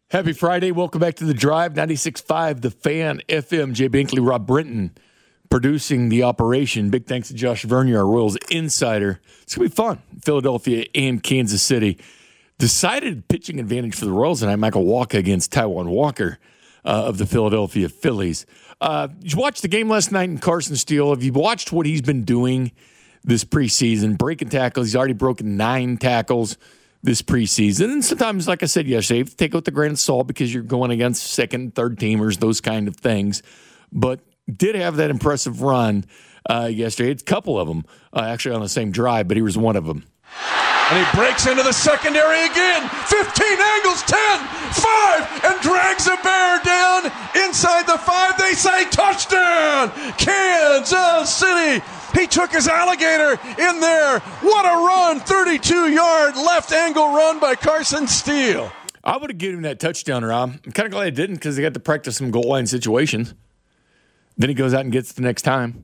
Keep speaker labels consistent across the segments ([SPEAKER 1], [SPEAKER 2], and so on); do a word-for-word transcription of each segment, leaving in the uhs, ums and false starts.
[SPEAKER 1] Happy Friday. Welcome back to The Drive, ninety-six point five, The Fan, F M. Jay Binkley, Rob Brenton producing the operation. Big thanks to Josh Vernier, our Royals insider. It's going to be fun. Philadelphia and Kansas City. Decided pitching advantage for the Royals tonight. Michael Wacha against Taijuan Walker uh, of the Philadelphia Phillies. Uh, did you watch the game last night in Carson Steele? Have you watched what he's been doing this preseason? Breaking tackles. He's already broken nine tackles this preseason. And sometimes, like I said yesterday, you have to take it with a grain of salt because you're going against second, third teamers, those kind of things. But did have that impressive run uh, yesterday. It's a couple of them uh, actually on the same drive, but he was one of them.
[SPEAKER 2] And he breaks into the secondary again. fifteen angles, ten, five, and drags a bear down inside the five. They say touchdown, Kansas City. He took his alligator in there. What a run, thirty-two-yard left angle run by Carson Steele.
[SPEAKER 1] I would have given him that touchdown, Rob. I'm kind of glad I didn't because they got to practice some goal line situations. Then he goes out and gets it the next time.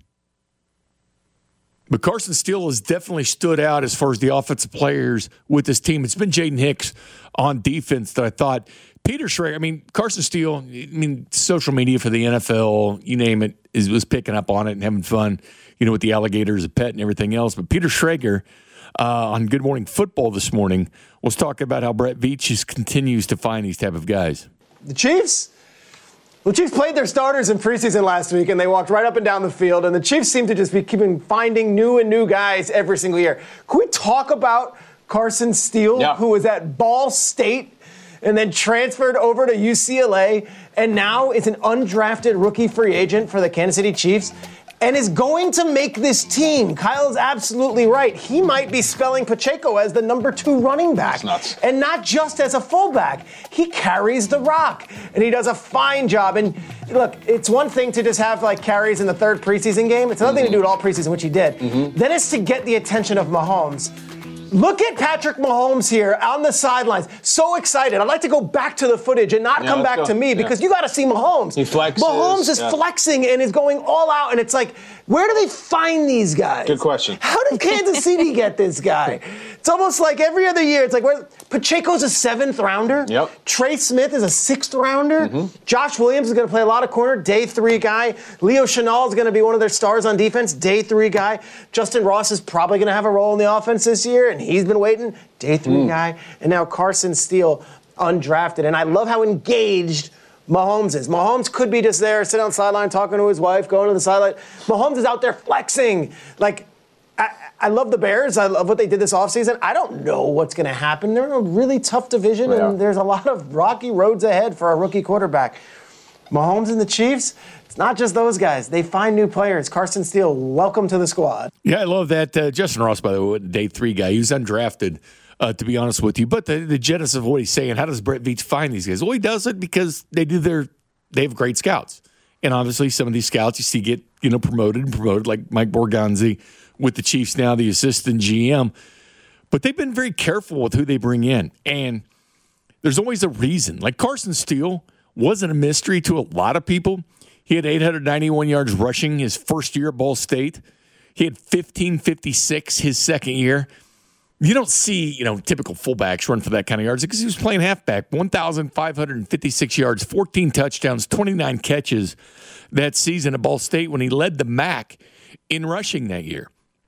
[SPEAKER 1] But Carson Steele has definitely stood out as far as the offensive players with this team. It's been Jaden Hicks on defense that I thought. Peter Schrager, I mean, Carson Steele, I mean, social media for the N F L, you name it, is was picking up on it and having fun, you know, with the alligator as a pet and everything else. But Peter Schrager uh, on Good Morning Football this morning was talking about how Brett Veach just continues to find these type of guys.
[SPEAKER 3] The Chiefs? The Chiefs played their starters in preseason last week, and they walked right up and down the field, and the Chiefs seem to just be keeping finding new and new guys every single year. Can we talk about Carson Steele, yeah. who was at Ball State and then transferred over to U C L A, and now is an undrafted rookie free agent for the Kansas City Chiefs, and is going to make this team? Kyle is absolutely right. He might be spelling Pacheco as the number two running back.
[SPEAKER 2] That's nuts.
[SPEAKER 3] And not just as a fullback. He carries the rock, and he does a fine job. And look, it's one thing to just have like carries in the third preseason game. It's another mm-hmm. thing to do it all preseason, which he did. Mm-hmm. Then it's to get the attention of Mahomes. Look at Patrick Mahomes here on the sidelines. So excited. I'd like to go back to the footage and not yeah, come back go. to me because yeah. you got to see Mahomes.
[SPEAKER 2] He flexes.
[SPEAKER 3] Mahomes is yeah. flexing and is going all out. And it's like, where do they find these guys?
[SPEAKER 2] Good question.
[SPEAKER 3] How did Kansas City get this guy? It's almost like every other year. It's like, where Pacheco's a seventh rounder.
[SPEAKER 2] Yep.
[SPEAKER 3] Trey Smith is a sixth rounder. Mm-hmm. Josh Williams is going to play a lot of corner, day three guy. Leo Chenal is going to be one of their stars on defense, day three guy. Justin Ross is probably going to have a role in the offense this year, and he's been waiting, day three mm. guy. And now Carson Steele, undrafted. And I love how engaged Mahomes is. Mahomes could be just there, sitting on the sideline, talking to his wife, going to the sideline. Mahomes is out there flexing. Like, I, I love the Bears. I love what they did this offseason. I don't know what's going to happen. They're in a really tough division, yeah. and there's a lot of rocky roads ahead for a rookie quarterback. Mahomes and the Chiefs, it's not just those guys. They find new players. Carson Steele, welcome to the squad.
[SPEAKER 1] Yeah, I love that. Uh, Justin Ross, by the way, day three guy. He was undrafted, uh, to be honest with you. But the, the genesis of what he's saying, how does Brett Veach find these guys? Well, he does it because they do their, they have great scouts. And obviously some of these scouts you see get, you know, promoted and promoted, like Mike Borgonzi with the Chiefs now, the assistant G M. But they've been very careful with who they bring in. And there's always a reason. Like Carson Steele wasn't a mystery to a lot of people. He had eight hundred ninety-one yards rushing his first year at Ball State. He had fifteen fifty-six his second year. You don't see, you know, typical fullbacks run for that kind of yards because he was playing halfback. one thousand five hundred fifty-six yards, fourteen touchdowns, twenty-nine catches that season at Ball State when he led the M A C in rushing that year.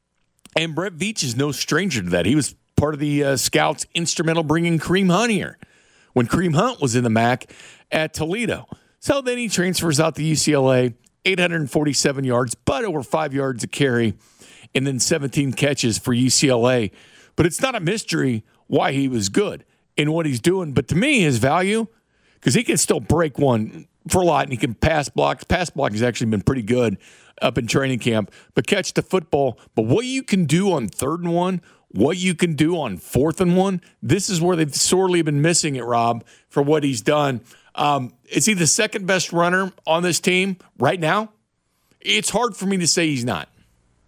[SPEAKER 1] And Brett Veach is no stranger to that. He was part of the uh, scouts instrumental bringing Kareem Hunt here when Kareem Hunt was in the M A C at Toledo. So then he transfers out to U C L A, eight hundred forty-seven yards, but over five yards a carry, and then seventeen catches for U C L A. But it's not a mystery why he was good in what he's doing. But to me, his value, because he can still break one for a lot, and he can pass blocks. Pass block has actually been pretty good up in training camp, but catch the football. But what you can do on third and one, what you can do on fourth and one, this is where they've sorely been missing it, Rob, for what he's done. Um, is he the second best runner on this team right now? It's hard for me to say he's not.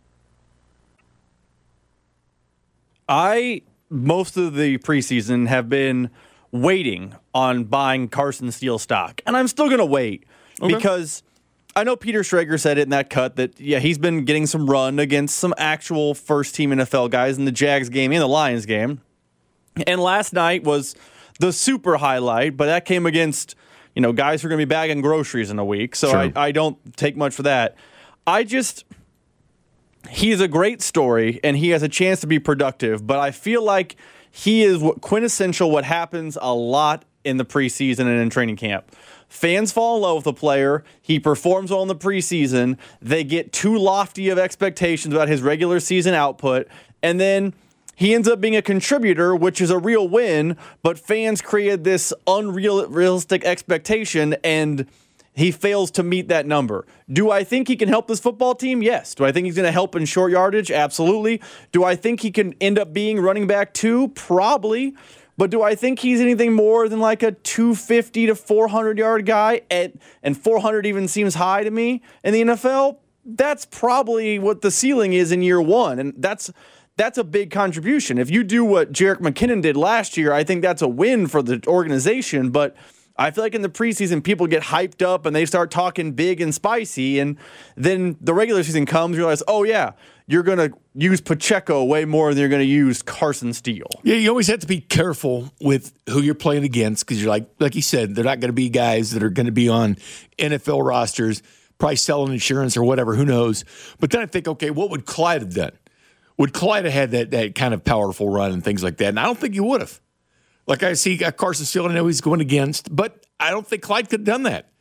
[SPEAKER 4] I, most of the preseason, have been waiting on buying Carson Steele stock, and I'm still going to wait okay. because I know Peter Schrager said it in that cut that, yeah, he's been getting some run against some actual first-team N F L guys in the Jags game and the Lions game. And last night was the super highlight, but that came against, you know, guys who are going to be bagging groceries in a week. So
[SPEAKER 1] Sure.
[SPEAKER 4] I, I don't take much for that. I just, he's a great story and he has a chance to be productive, but I feel like he is what quintessential what happens a lot in the preseason and in training camp. Fans fall in love with the player. He performs well in the preseason. They get too lofty of expectations about his regular season output. And then he ends up being a contributor, which is a real win. But fans created this unrealistic expectation, and he fails to meet that number. Do I think he can help this football team? Yes. Do I think he's going to help in short yardage? Absolutely. Do I think he can end up being running back two? Probably. But do I think he's anything more than like a two fifty to four hundred yard guy? At, and four hundred even seems high to me in the N F L? That's probably what the ceiling is in year one. And that's that's a big contribution. If you do what Jerick McKinnon did last year, I think that's a win for the organization. But I feel like in the preseason, people get hyped up and they start talking big and spicy. And then the regular season comes, you realize, oh, yeah, you're going to use Pacheco way more than you're going to use Carson Steele.
[SPEAKER 1] Yeah, you always have to be careful with who you're playing against because you're like, like you said, they're not going to be guys that are going to be on N F L rosters, probably selling insurance or whatever, who knows. But then I think, okay, what would Clyde have done? Would Clyde have had that, that kind of powerful run and things like that? And I don't think he would have. Like I see Carson Steele, I know he's going against, but I don't think Clyde could have done that.